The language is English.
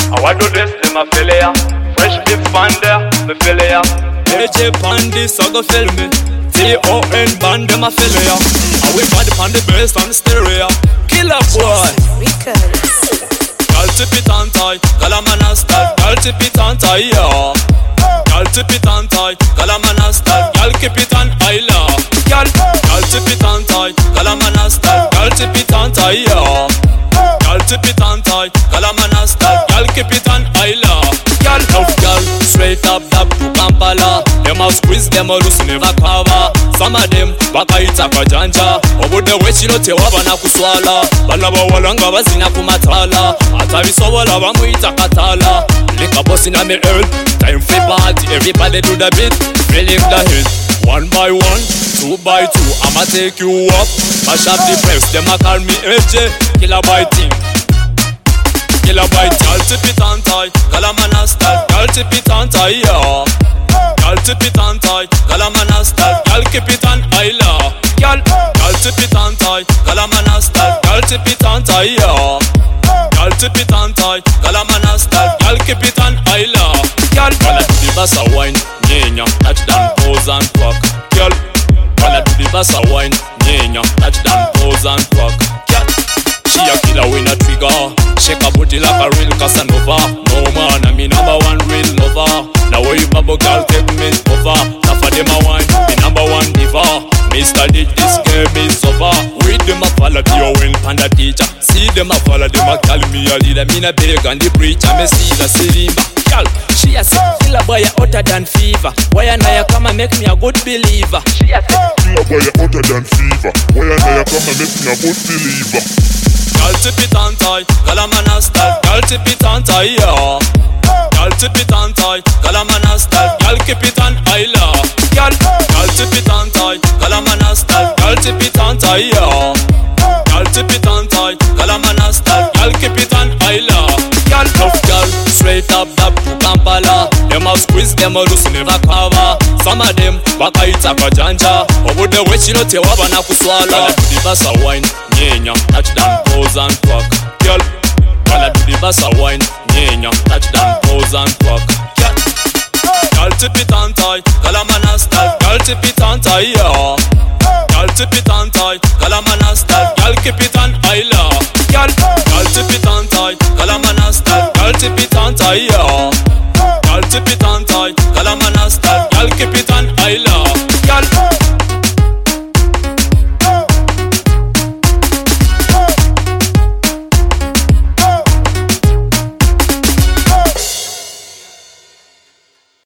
I want to dress them a feel ya. Fresh dip on there, me feel ya. AJ Pandy, so go feel me. T.O.N. band, them a feel ya. I we body on the bass on the stereo. Killer boy. Girl tip it on tight, girl a man a style. Girl tip it on tight, yeah. Girl tip it on tight, girl a man a style. Girl keep it on high, love. Girl tip it on tight, girl a man a style. Girl tip it on tight, yeah. Girl tip it on tight, girl a man a style. Girl keep it on high, love. Girl tough girl, straight up dab to Kampala. Them a squeeze, them a loose, never cover. Some of them bakaita kwa janja. Obude wechilote wabana kuswala. Bana bawalanga bazina kumatala. Ata bisobola bamuita katala. Lick a boss in a me earth. Time for party, everybody do the beat. Feeling the hit. 1 by 1, 2 by 2, I'ma take you up. Mash up the press, them a call me AJ. Killer boy thing. Killer boy, girl tip it on tight, girl a man a style. Girl tip it on tight, yeah. Girl tip it on tight, girl a man a style. Girl keep it on high, love. Girl tip it on tight, girl a man a style. Girl tip it on tight, yeah. Girl tip it on tight, girl a man a style. Girl keep it on high, love. Girl do the bassa wine, nyenya, touch down, pose and twerk. Girl do the bassa wine, nyenya, touch down, pose and twerk. Girl, she a killer with a trigger. Shake her booty like a real Casanova. No man, I'm me #1 real lover. Now where you bubble girl take me over. Half of them a wine, me #1 diva. Mr. Dig, this game is over. With them a follow the win panda teacher. See them a follow them a call me a leader. Me na beg and the preacher, me see the Sirimba. Girl, she a say, killer boy a hotter than fever. Why and I come and make me a good believer. She a say, killer boy a hotter than fever. Why and I come and make me a good believer. Girl tip it on tight, girl a man a style. Girl tip it on tight, yeah. Girl tip it on tight, girl a man a style. Girl keep it on high, love. Girl tip it on tight, girl a man a style. Girl tip it on tight, yeah. Girl tip it on tight, girl a man a style. Girl keep it on high, love. Girl tough girl, straight up dab to Kampala. Them a squeeze, them a loose, never cover. Some of them bakaita kwa janja. Obude wechilote wabana kuswala. Do the bassa wine, nyenya, touch down, pose and twerk. Girl do the bassa wine, nyenya, touch down, pose and twerk. Girl tip it on tight, girl a man a style. Girl tip it on tight, yeah. Girl tip it on tight, girl a man a style. Girl keep it on high, love. Girl tip it on tight, girl a man a style. Girl tip it on tight, yeah. Girl tip it on tight, girl a man a style.